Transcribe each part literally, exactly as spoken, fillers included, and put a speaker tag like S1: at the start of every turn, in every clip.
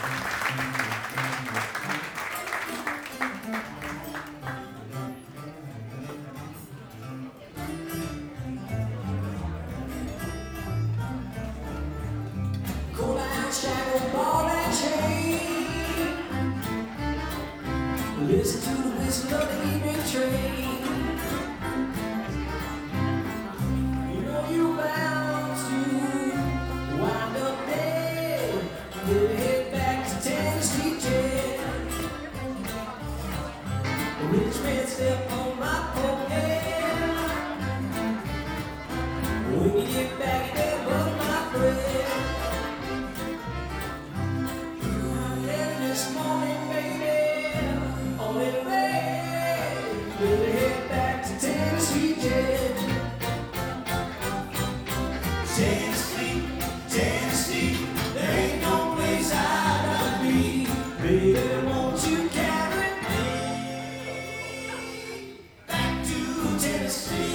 S1: Listen to the whistle of the evening train. You know you're bound to wind up dead. We'll head back to Tennessee jail. A rich man step on my forehead. When you get back there, butter my bread. This morning, baby, on it rain. We'll head back to Tennessee jail. Tennessee, Tennessee, there ain't no place I'd rather be. Baby, won't you carry me back to Tennessee?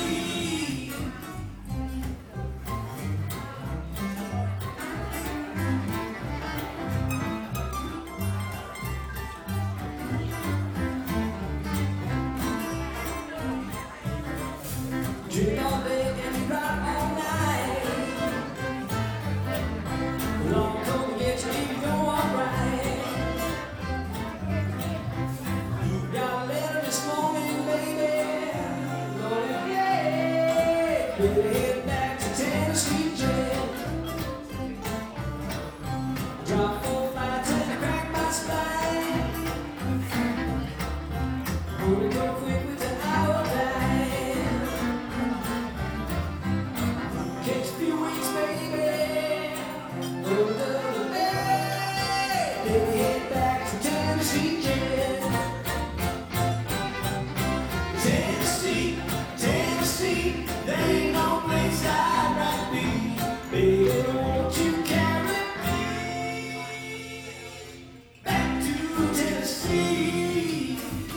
S1: Drink all day and ride all night. Long come to get you, you go alright. You got a letter this morning, baby. Oh yeah. We'll head back to Tennessee jail. Drop four flights and crack my spine. Only go quick with the hour time. Takes a few weeks, baby. Over the bay. Then we head back to Tennessee jail. Tennessee, Tennessee, there ain't no place I'd rather be. Baby, won't you carry me back to Tennessee?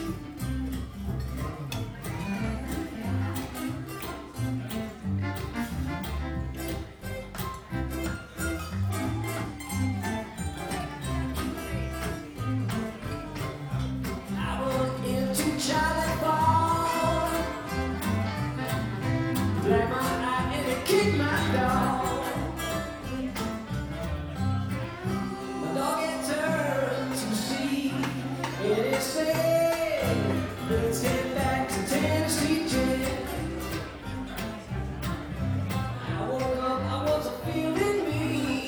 S1: Charlie Ball, black my eye and it kicked my dog. My dog had turned to see, and it said, let's head back to Tennessee jail. I woke up, I wasn't feeling me.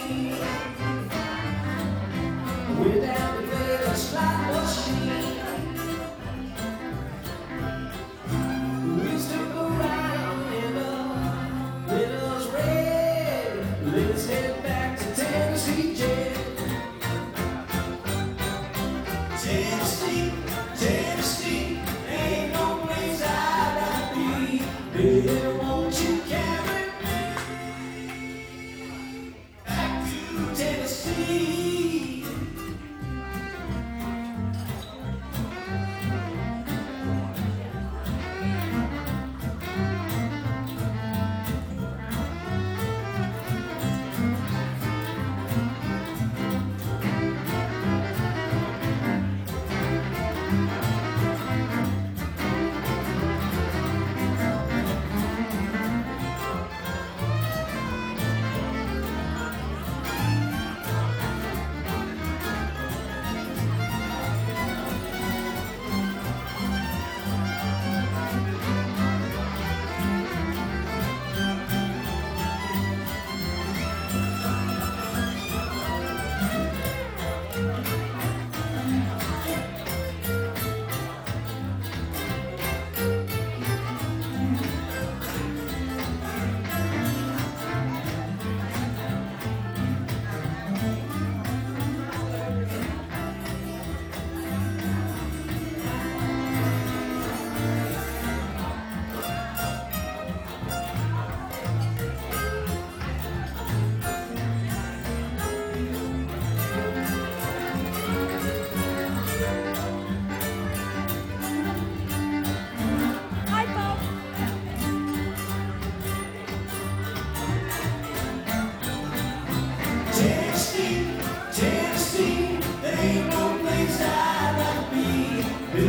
S1: Went down to play a slot machine. Let's head back to Tennessee jail. Tennessee, Tennessee, ain't no place I'd rather be. Baby, won't you carry me back to Tennessee?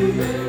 S1: baby.